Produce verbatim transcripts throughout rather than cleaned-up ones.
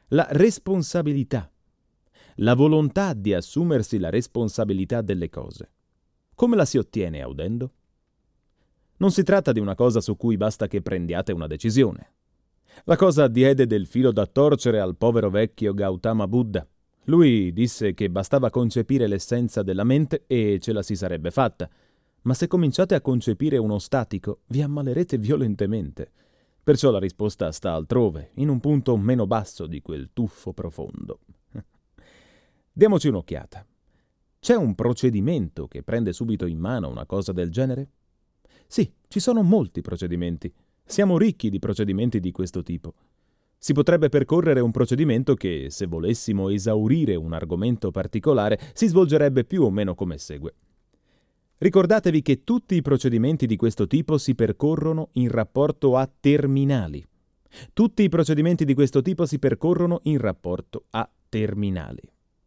La responsabilità. La volontà di assumersi la responsabilità delle cose. Come la si ottiene audendo? Non si tratta di una cosa su cui basta che prendiate una decisione. La cosa diede del filo da torcere al povero vecchio Gautama Buddha. Lui disse che bastava concepire l'essenza della mente e ce la si sarebbe fatta. Ma se cominciate a concepire uno statico, vi ammalerete violentemente. Perciò la risposta sta altrove, in un punto meno basso di quel tuffo profondo. Diamoci un'occhiata. C'è un procedimento che prende subito in mano una cosa del genere? Sì, ci sono molti procedimenti. Siamo ricchi di procedimenti di questo tipo. Si potrebbe percorrere un procedimento che, se volessimo esaurire un argomento particolare, si svolgerebbe più o meno come segue. Ricordatevi che tutti i procedimenti di questo tipo si percorrono in rapporto a terminali. Tutti i procedimenti di questo tipo si percorrono in rapporto a terminali.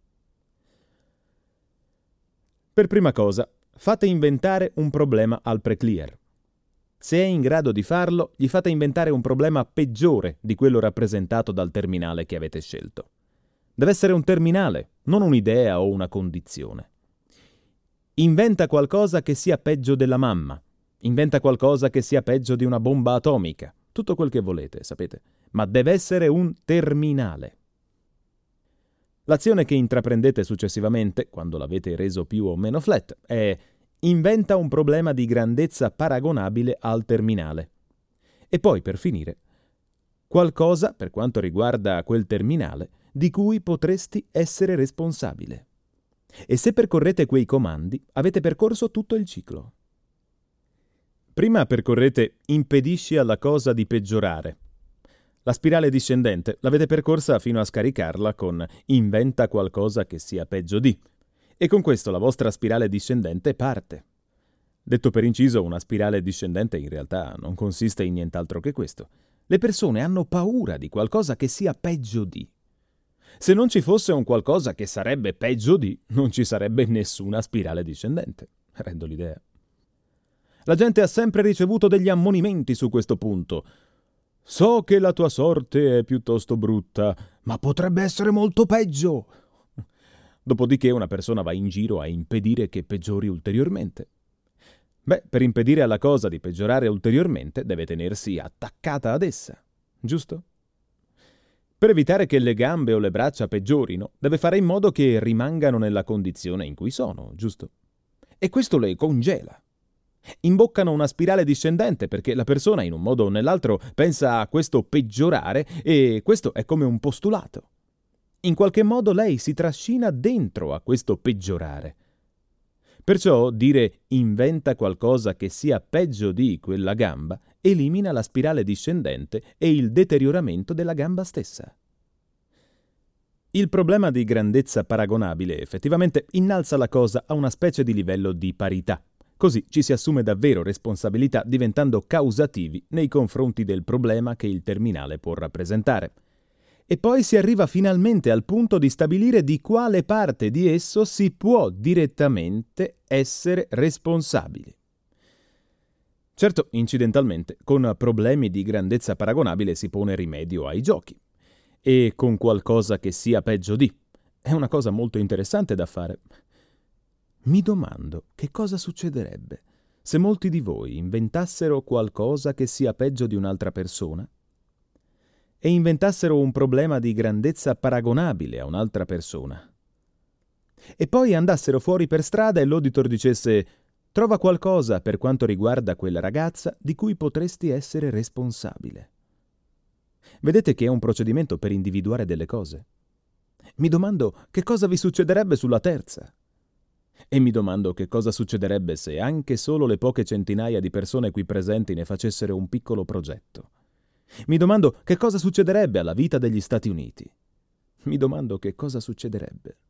Per prima cosa, fate inventare un problema al pre-clear. Se è in grado di farlo, gli fate inventare un problema peggiore di quello rappresentato dal terminale che avete scelto. Deve essere un terminale, non un'idea o una condizione. Inventa qualcosa che sia peggio della mamma. Inventa qualcosa che sia peggio di una bomba atomica. Tutto quel che volete, sapete. Ma deve essere un terminale. L'azione che intraprendete successivamente, quando l'avete reso più o meno flat, è inventa un problema di grandezza paragonabile al terminale. E poi, per finire, qualcosa, per quanto riguarda quel terminale, di cui potresti essere responsabile. E se percorrete quei comandi, avete percorso tutto il ciclo. Prima percorrete impedisci alla cosa di peggiorare. La spirale discendente l'avete percorsa fino a scaricarla con inventa qualcosa che sia peggio di. E con questo la vostra spirale discendente parte. Detto per inciso, una spirale discendente in realtà non consiste in nient'altro che questo. Le persone hanno paura di qualcosa che sia peggio di. Se non ci fosse un qualcosa che sarebbe peggio di, non ci sarebbe nessuna spirale discendente. Rendo l'idea. La gente ha sempre ricevuto degli ammonimenti su questo punto. So che la tua sorte è piuttosto brutta, ma potrebbe essere molto peggio. Dopodiché una persona va in giro a impedire che peggiori ulteriormente. Beh, per impedire alla cosa di peggiorare ulteriormente deve tenersi attaccata ad essa, giusto? Per evitare che le gambe o le braccia peggiorino, deve fare in modo che rimangano nella condizione in cui sono, giusto? E questo le congela. Imboccano una spirale discendente perché la persona, in un modo o nell'altro, pensa a questo peggiorare e questo è come un postulato. In qualche modo lei si trascina dentro a questo peggiorare. Perciò dire inventa qualcosa che sia peggio di quella gamba elimina la spirale discendente e il deterioramento della gamba stessa. Il problema di grandezza paragonabile effettivamente innalza la cosa a una specie di livello di parità. Così ci si assume davvero responsabilità diventando causativi nei confronti del problema che il terminale può rappresentare. E poi si arriva finalmente al punto di stabilire di quale parte di esso si può direttamente essere responsabili. Certo, incidentalmente, con problemi di grandezza paragonabile si pone rimedio ai giochi. E con qualcosa che sia peggio di. È una cosa molto interessante da fare. Mi domando che cosa succederebbe se molti di voi inventassero qualcosa che sia peggio di un'altra persona e inventassero un problema di grandezza paragonabile a un'altra persona. E poi andassero fuori per strada e l'auditor dicesse «Trova qualcosa per quanto riguarda quella ragazza di cui potresti essere responsabile». Vedete che è un procedimento per individuare delle cose. Mi domando che cosa vi succederebbe sulla terza. E mi domando che cosa succederebbe se anche solo le poche centinaia di persone qui presenti ne facessero un piccolo progetto. Mi domando che cosa succederebbe alla vita degli Stati Uniti. Mi domando che cosa succederebbe.